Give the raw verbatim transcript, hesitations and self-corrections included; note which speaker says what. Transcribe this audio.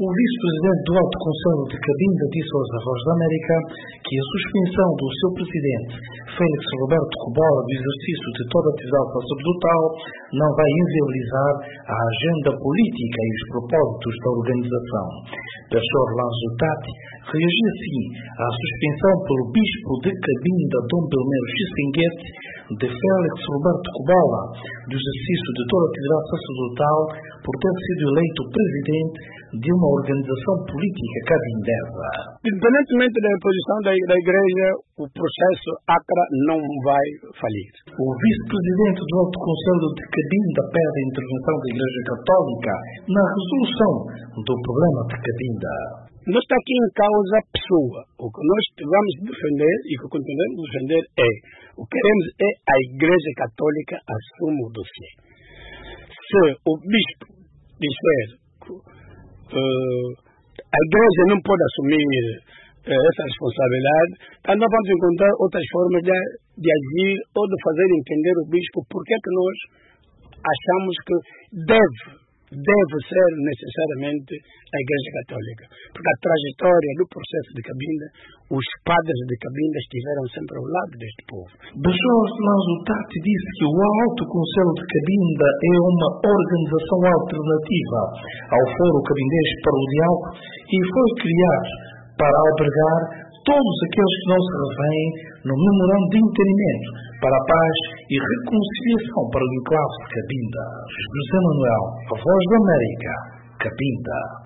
Speaker 1: O vice-presidente do Alto Conselho de Cabinda disse aos A Voz da América que a suspensão do seu presidente, Félix Roberto Cobola, do exercício de toda a atividade sacerdotal não vai inviabilizar a agenda política e os propósitos da organização. Belchior Lanzo-Tati reagiu assim à suspensão pelo bispo de Cabinda, Dom Belmiro Xissinguete, de Félix Roberto Cobola, do exercício de toda a atividade sacerdotal por ter sido eleito presidente de uma organização política cabindesa.
Speaker 2: Independentemente da posição da, da Igreja, o processo ACRA não vai falir.
Speaker 1: O vice-presidente do Alto Conselho de Cabinda pede a intervenção da Igreja Católica na resolução do problema de Cabinda.
Speaker 2: Não está aqui em causa a pessoa. O que nós vamos defender e que continuamos a defender é, o que queremos é a Igreja Católica assuma o dossiê. Se o bispo disser que uh, a Igreja não pode assumir uh, essa responsabilidade, então nós vamos encontrar outras formas de, de agir ou de fazer entender o bispo porque é que nós achamos que deve deve ser necessariamente a Igreja Católica. Porque a trajetória do processo de Cabinda, os padres de Cabinda estiveram sempre ao lado deste povo.
Speaker 1: Belchior Lanzo-Tati disse que o Alto Conselho de Cabinda é uma organização alternativa ao Foro Cabindês para o Diálogo e foi criado para albergar todos aqueles que não se revêem no memorando de entendimento para a paz e reconciliação para o enclave de Cabinda. José Manuel, A Voz da América, Cabinda.